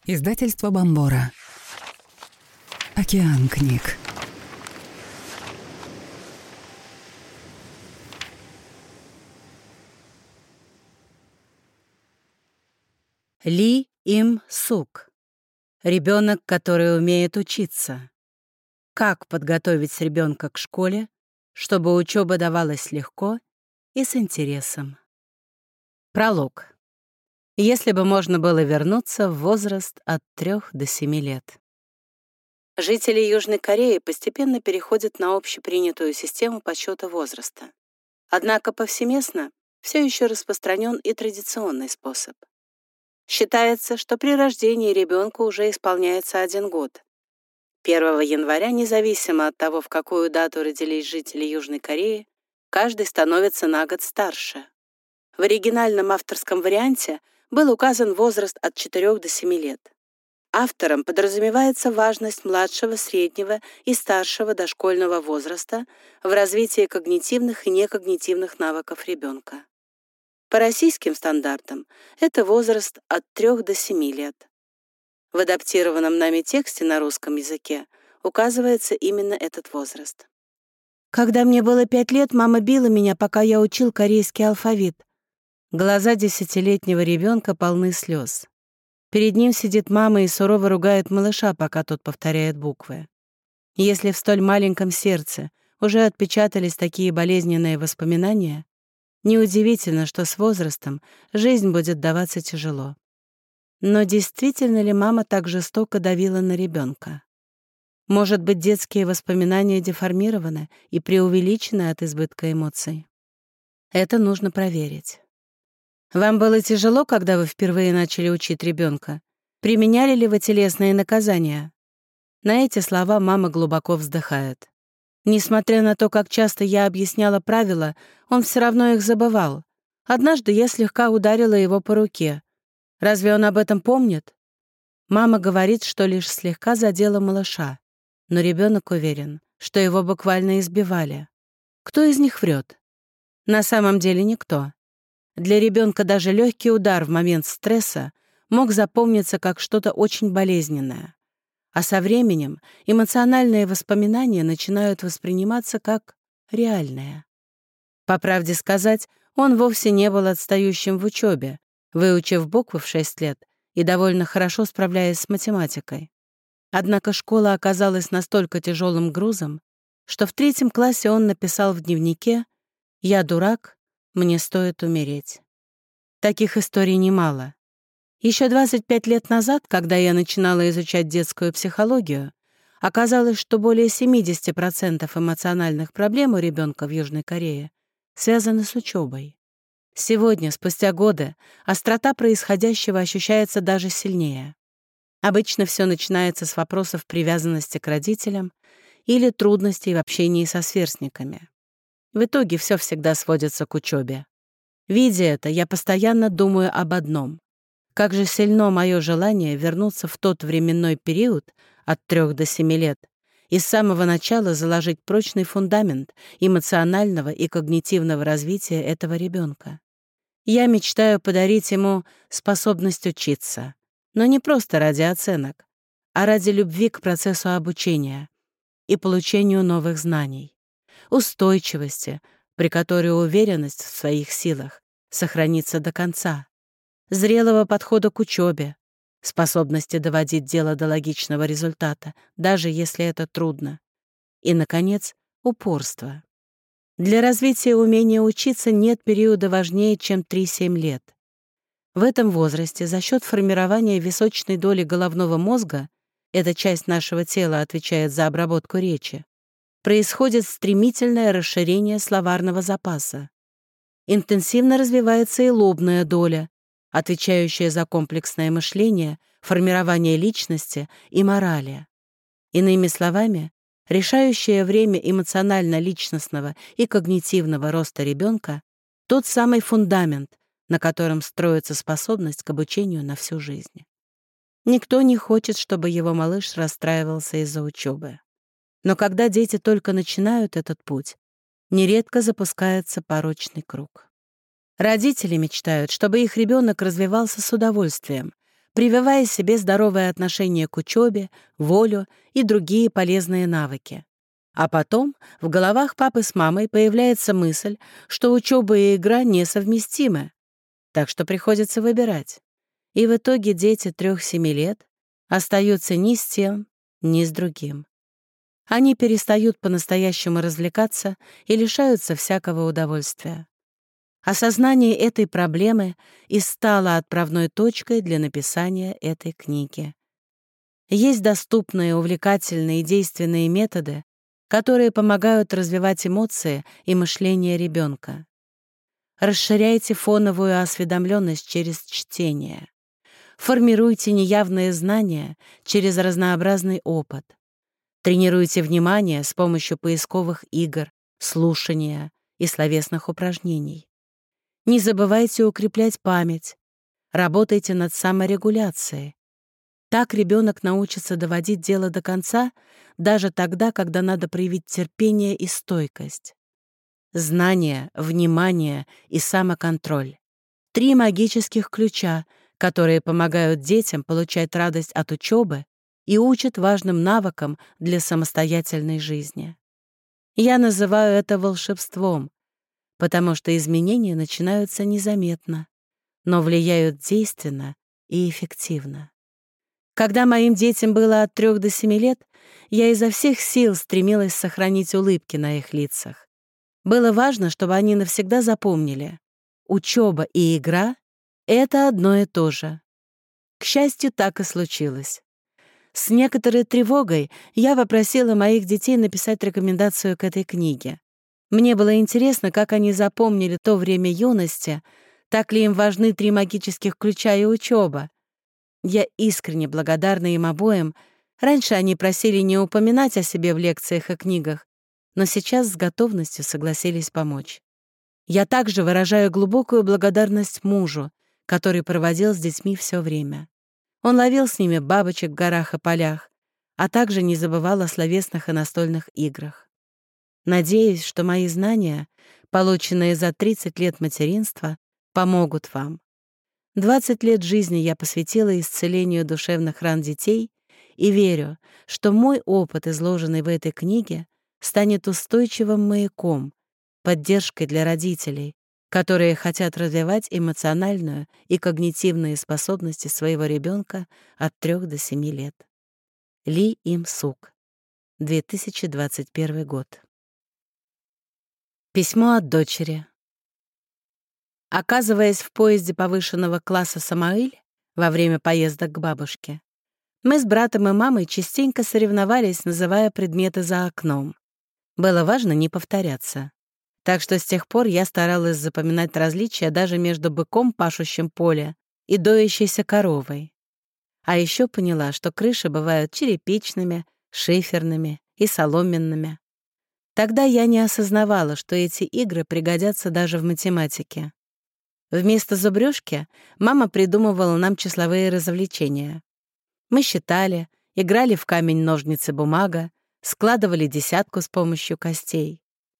Издательство Бомбора. Океан книг. Ли Им Сук. Ребенок, который умеет учиться. Как подготовить ребенка к школе, чтобы учеба давалась легко и с интересом. Пролог. Если бы можно было вернуться в возраст от 3 до 7 лет. Жители Южной Кореи постепенно переходят на общепринятую систему подсчета возраста. Однако повсеместно все еще распространен и традиционный способ. Считается, что при рождении ребенку уже исполняется 1 год. 1 января, независимо от того, в какую дату родились жители Южной Кореи, каждый становится на год старше. В оригинальном авторском варианте был указан возраст от 4 до 7 лет. Автором подразумевается важность младшего, среднего и старшего дошкольного возраста в развитии когнитивных и некогнитивных навыков ребенка. По российским стандартам это возраст от 3 до 7 лет. В адаптированном нами тексте на русском языке указывается именно этот возраст. «Когда мне было 5 лет, мама била меня, пока я учил корейский алфавит». Глаза 10-летнего ребенка полны слез. Перед ним сидит мама и сурово ругает малыша, пока тот повторяет буквы. Если в столь маленьком сердце уже отпечатались такие болезненные воспоминания, неудивительно, что с возрастом жизнь будет даваться тяжело. Но действительно ли мама так жестоко давила на ребенка? Может быть, детские воспоминания деформированы и преувеличены от избытка эмоций? Это нужно проверить. Вам было тяжело, когда вы впервые начали учить ребенка? Применяли ли вы телесные наказания? На эти слова мама глубоко вздыхает. Несмотря на то, как часто я объясняла правила, он все равно их забывал. Однажды я слегка ударила его по руке. Разве он об этом помнит? Мама говорит, что лишь слегка задела малыша, но ребенок уверен, что его буквально избивали. Кто из них врет? На самом деле никто. Для ребенка даже легкий удар в момент стресса мог запомниться как что-то очень болезненное. А со временем эмоциональные воспоминания начинают восприниматься как реальные. По правде сказать, он вовсе не был отстающим в учебе, выучив буквы в 6 лет и довольно хорошо справляясь с математикой. Однако школа оказалась настолько тяжелым грузом, что в 3 классе он написал в дневнике «Я дурак, мне стоит умереть». Таких историй немало. Еще 25 лет назад, когда я начинала изучать детскую психологию, оказалось, что более 70% эмоциональных проблем у ребенка в Южной Корее связаны с учебой. Сегодня, спустя годы, острота происходящего ощущается даже сильнее. Обычно все начинается с вопросов привязанности к родителям или трудностей в общении со сверстниками. В итоге все всегда сводится к учебе. Видя это, я постоянно думаю об одном. Как же сильно мое желание вернуться в тот временной период от 3 до 7 лет и с самого начала заложить прочный фундамент эмоционального и когнитивного развития этого ребенка. Я мечтаю подарить ему способность учиться, но не просто ради оценок, а ради любви к процессу обучения и получению новых знаний, устойчивости, при которой уверенность в своих силах сохранится до конца, зрелого подхода к учебе, способности доводить дело до логичного результата, даже если это трудно, и, наконец, упорство. Для развития умения учиться нет периода важнее, чем 3-7 лет. В этом возрасте за счет формирования височной доли головного мозга, эта часть нашего тела отвечает за обработку речи, происходит стремительное расширение словарного запаса. Интенсивно развивается и лобная доля, отвечающая за комплексное мышление, формирование личности и морали. Иными словами, решающее время эмоционально-личностного и когнитивного роста ребенка — тот самый фундамент, на котором строится способность к обучению на всю жизнь. Никто не хочет, чтобы его малыш расстраивался из-за учебы. Но когда дети только начинают этот путь, нередко запускается порочный круг. Родители мечтают, чтобы их ребенок развивался с удовольствием, прививая себе здоровое отношение к учебе, волю и другие полезные навыки. А потом в головах папы с мамой появляется мысль, что учеба и игра несовместимы, так что приходится выбирать. И в итоге дети 3-7 лет остаются ни с тем, ни с другим. Они перестают по-настоящему развлекаться и лишаются всякого удовольствия. Осознание этой проблемы и стало отправной точкой для написания этой книги. Есть доступные, увлекательные и действенные методы, которые помогают развивать эмоции и мышление ребенка. Расширяйте фоновую осведомленность через чтение. Формируйте неявные знания через разнообразный опыт. Тренируйте внимание с помощью поисковых игр, слушания и словесных упражнений. Не забывайте укреплять память. Работайте над саморегуляцией. Так ребенок научится доводить дело до конца, даже тогда, когда надо проявить терпение и стойкость. Знание, внимание и самоконтроль. 3 магических ключа, которые помогают детям получать радость от учебы и учат важным навыкам для самостоятельной жизни. Я называю это волшебством, потому что изменения начинаются незаметно, но влияют действенно и эффективно. Когда моим детям было от 3 до 7 лет, я изо всех сил стремилась сохранить улыбки на их лицах. Было важно, чтобы они навсегда запомнили: учеба и игра — это одно и то же. К счастью, так и случилось. С некоторой тревогой я попросила моих детей написать рекомендацию к этой книге. Мне было интересно, как они запомнили то время юности, так ли им важны 3 магических ключа и учеба. Я искренне благодарна им обоим. Раньше они просили не упоминать о себе в лекциях и книгах, но сейчас с готовностью согласились помочь. Я также выражаю глубокую благодарность мужу, который проводил с детьми все время. Он ловил с ними бабочек в горах и полях, а также не забывал о словесных и настольных играх. Надеюсь, что мои знания, полученные за 30 лет материнства, помогут вам. 20 лет жизни я посвятила исцелению душевных ран детей и верю, что мой опыт, изложенный в этой книге, станет устойчивым маяком, поддержкой для родителей, которые хотят развивать эмоциональную и когнитивные способности своего ребенка от 3 до 7 лет. Ли Им Сук, 2021 год. Письмо от дочери. Оказываясь в поезде повышенного класса Самаиль во время поездок к бабушке, мы с братом и мамой частенько соревновались, называя предметы за окном. Было важно не повторяться. Так что с тех пор я старалась запоминать различия даже между быком, пашущим поле, и доящейся коровой. А еще поняла, что крыши бывают черепичными, шиферными и соломенными. Тогда я не осознавала, что эти игры пригодятся даже в математике. Вместо зубрёжки мама придумывала нам числовые развлечения. Мы считали, играли в камень-ножницы-бумага, складывали десятку с помощью костей.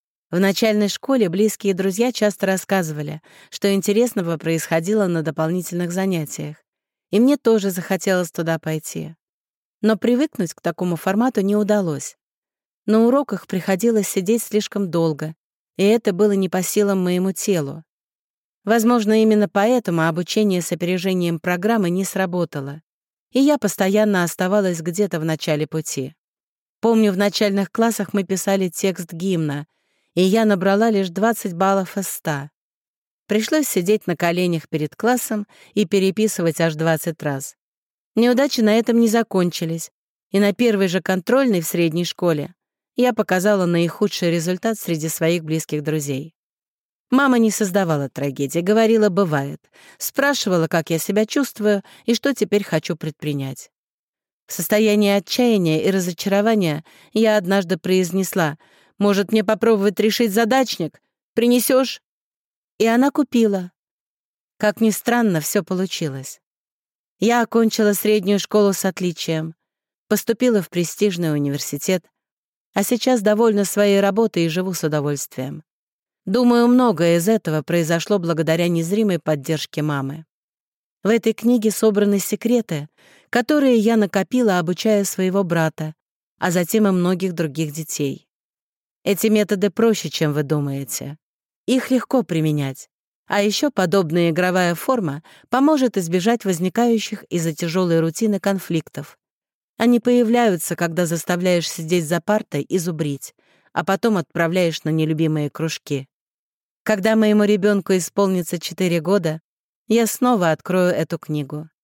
В начальной школе близкие друзья часто рассказывали, что интересного происходило на дополнительных занятиях, и мне тоже захотелось туда пойти. Но привыкнуть к такому формату не удалось. На уроках приходилось сидеть слишком долго, и это было не по силам моему телу. Возможно, именно поэтому обучение с опережением программы не сработало, и я постоянно оставалась где-то в начале пути. Помню, в начальных классах мы писали текст гимна, и я набрала лишь 20 баллов из 100. Пришлось сидеть на коленях перед классом и переписывать аж 20 раз. Неудачи на этом не закончились, и на первой же контрольной в средней школе я показала наихудший результат среди своих близких друзей. Мама не создавала трагедии, говорила «бывает», спрашивала, как я себя чувствую и что теперь хочу предпринять. В состоянии отчаяния и разочарования я однажды произнесла: «Может, мне попробовать решить задачник? Принесешь?» И она купила. Как ни странно, все получилось. Я окончила среднюю школу с отличием, поступила в престижный университет, а сейчас довольна своей работой и живу с удовольствием. Думаю, многое из этого произошло благодаря незримой поддержке мамы. В этой книге собраны секреты, которые я накопила, обучая своего брата, а затем и многих других детей. Эти методы проще, чем вы думаете. Их легко применять. А еще подобная игровая форма поможет избежать возникающих из-за тяжелой рутины конфликтов. Они появляются, когда заставляешь сидеть за партой и зубрить, а потом отправляешь на нелюбимые кружки. Когда моему ребенку исполнится 4 года, я снова открою эту книгу.